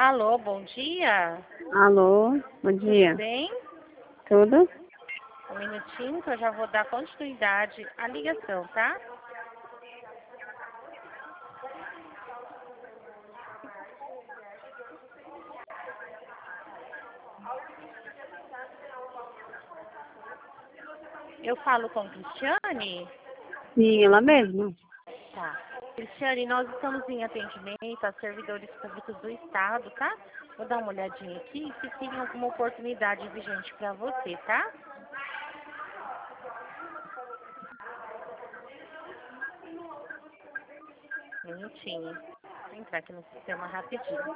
Alô, bom dia. Alô, bom dia. Tudo bem? Tudo? Um minutinho que eu já vou dar continuidade à ligação, tá? Eu falo com Cristiane? Sim, ela mesma. Tá. Cristiane, nós estamos em atendimento a servidores públicos do Estado, tá? Vou dar uma olhadinha aqui se tem alguma oportunidade vigente para você, tá? Um minutinho. Vou entrar aqui no sistema rapidinho.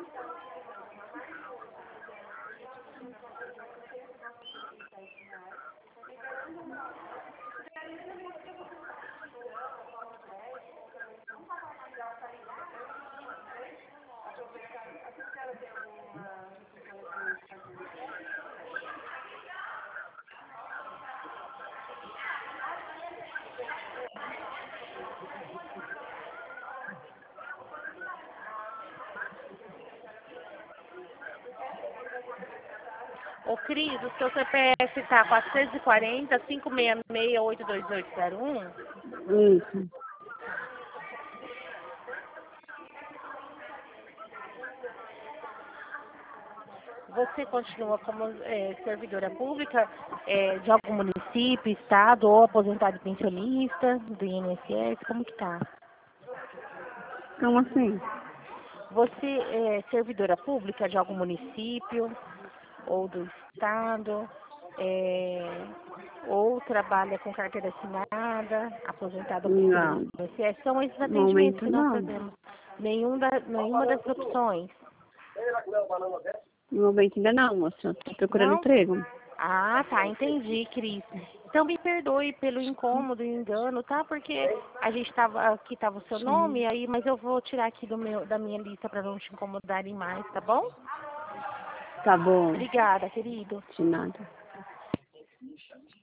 Ô, Cris, o seu CPF tá 440-566-82801? Isso. Você continua como servidora pública de algum município, estado, ou aposentado e pensionista do INSS? Como que tá? Como assim? Você é servidora pública de algum município ou do estado, ou trabalha com carteira assinada, aposentada ou pensionista Não. do INSS? São esses No atendimentos momento que nós não. fazemos. Nenhuma das opções. No momento ainda não, moça. Tô procurando Não? emprego. Ah, tá, entendi, Cris. Então me perdoe pelo incômodo e engano, tá? Porque a gente aqui tava o seu Sim. nome aí, mas eu vou tirar aqui da minha lista para não te incomodarem mais, tá bom? Tá bom. Obrigada, querido. De nada.